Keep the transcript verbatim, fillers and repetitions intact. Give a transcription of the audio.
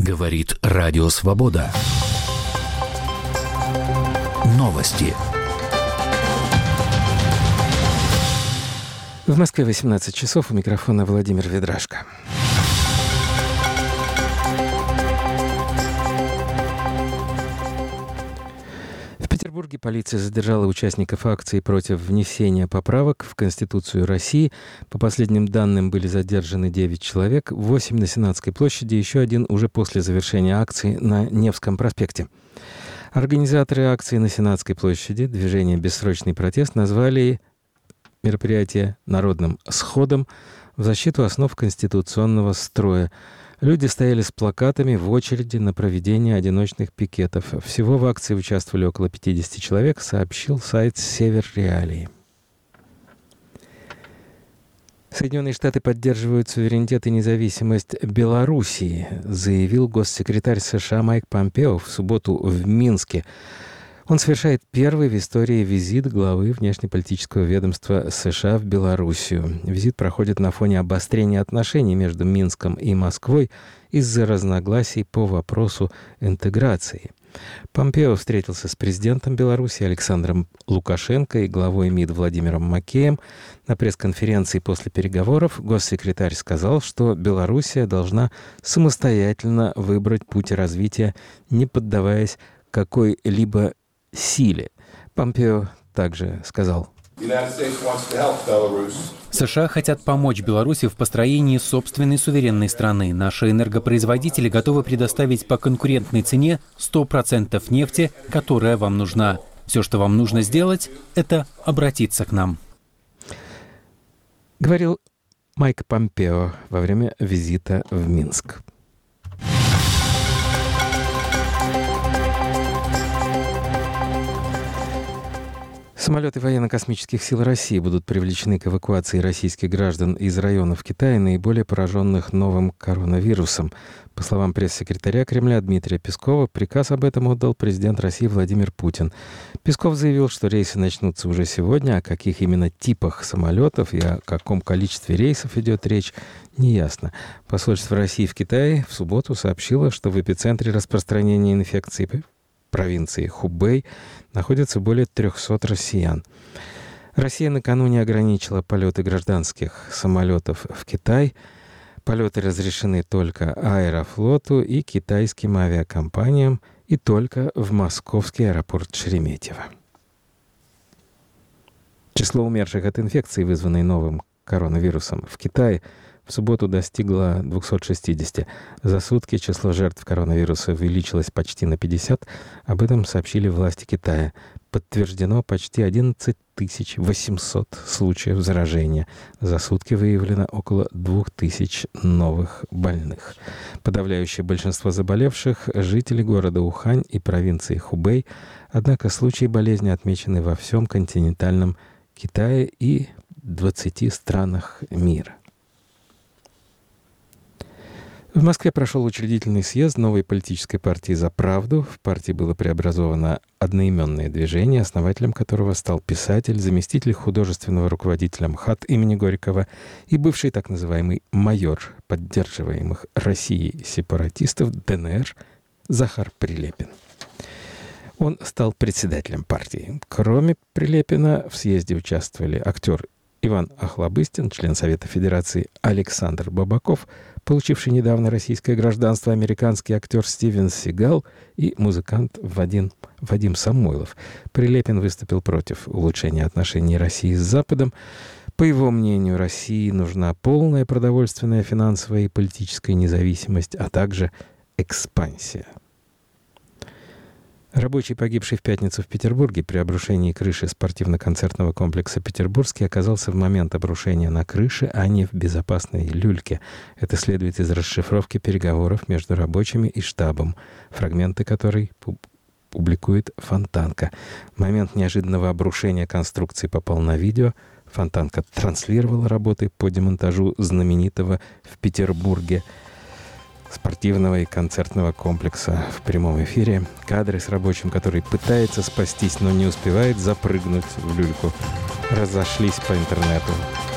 Говорит Радио Свобода. Новости. В Москве восемнадцать часов. У микрофона Владимир Ведрашко. В Петербурге полиция задержала участников акции против внесения поправок в Конституцию России. По последним данным были задержаны девять человек, восемь на Сенатской площади, еще один уже после завершения акции на Невском проспекте. Организаторы акции на Сенатской площади, движение «Бессрочный протест», назвали мероприятие народным сходом в защиту основ конституционного строя. Люди стояли с плакатами в очереди на проведение одиночных пикетов. Всего в акции участвовали около пятьдесят человек, сообщил сайт «Север Реалии». Соединенные Штаты поддерживают суверенитет и независимость Белоруссии, заявил госсекретарь США Майк Помпео в субботу в Минске. Он совершает первый в истории визит главы внешнеполитического ведомства США в Белоруссию. Визит проходит на фоне обострения отношений между Минском и Москвой из-за разногласий по вопросу интеграции. Помпео встретился с президентом Беларуси Александром Лукашенко и главой МИД Владимиром Макеем. На пресс-конференции после переговоров госсекретарь сказал, что Белоруссия должна самостоятельно выбрать путь развития, не поддаваясь какой-либо силе. Помпео также сказал: США хотят помочь Беларуси в построении собственной суверенной страны. Наши энергопроизводители готовы предоставить по конкурентной цене сто процентов нефти, которая вам нужна. Все, что вам нужно сделать, это обратиться к нам. Говорил Майк Помпео во время визита в Минск. Самолеты военно-космических сил России будут привлечены к эвакуации российских граждан из районов Китая, наиболее пораженных новым коронавирусом. По словам пресс-секретаря Кремля Дмитрия Пескова, приказ об этом отдал президент России Владимир Путин. Песков заявил, что рейсы начнутся уже сегодня, о каких именно типах самолетов и о каком количестве рейсов идет речь, неясно. Посольство России в Китае в субботу сообщило, что в эпицентре распространения инфекции провинции Хубэй находится более трехсот россиян. Россия накануне ограничила полеты гражданских самолетов в Китай. Полеты разрешены только Аэрофлоту и китайским авиакомпаниям и только в московский аэропорт Шереметьево. Число умерших от инфекции, вызванной новым коронавирусом в Китае, в субботу достигло двухсот шестидесяти. За сутки число жертв коронавируса увеличилось почти на пятьдесят. Об этом сообщили власти Китая. Подтверждено почти одиннадцать тысяч восемьсот случаев заражения. За сутки выявлено около двух тысяч новых больных. Подавляющее большинство заболевших – жители города Ухань и провинции Хубэй. Однако случаи болезни отмечены во всем континентальном Китае и двадцати странах мира. В Москве прошел учредительный съезд новой политической партии «За правду». В партии было преобразовано одноименное движение, основателем которого стал писатель, заместитель художественного руководителя МХАТ имени Горького и бывший так называемый майор поддерживаемых Россией сепаратистов ДНР Захар Прилепин. Он стал председателем партии. Кроме Прилепина в съезде участвовали актер Иван Охлобыстин, член Совета Федерации Александр Бабаков, получивший недавно российское гражданство американский актер Стивен Сигал и музыкант Вадим, Вадим Самойлов. Прилепин выступил против улучшения отношений России с Западом. По его мнению, России нужна полная продовольственная, финансовая и политическая независимость, а также экспансия. Рабочий, погибший в пятницу в Петербурге при обрушении крыши спортивно-концертного комплекса «Петербургский», оказался в момент обрушения на крыше, а не в безопасной люльке. Это следует из расшифровки переговоров между рабочими и штабом, фрагменты которой публикует Фонтанка. Момент неожиданного обрушения конструкции попал на видео. Фонтанка транслировала работы по демонтажу знаменитого в Петербурге спортивного и концертного комплекса в прямом эфире. Кадры с рабочим, который пытается спастись, но не успевает запрыгнуть в люльку, разошлись по интернету.